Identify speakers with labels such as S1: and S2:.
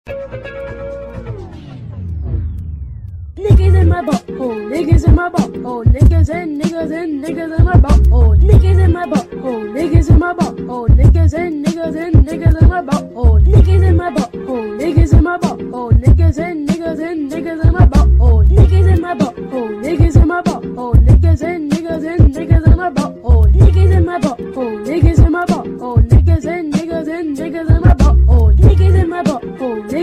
S1: Niggas in my butthole, niggas in my butthole, niggas and niggas in my butthole, niggas in my butthole, niggas in my butthole, niggas and niggas in my butthole, niggas in my butthole.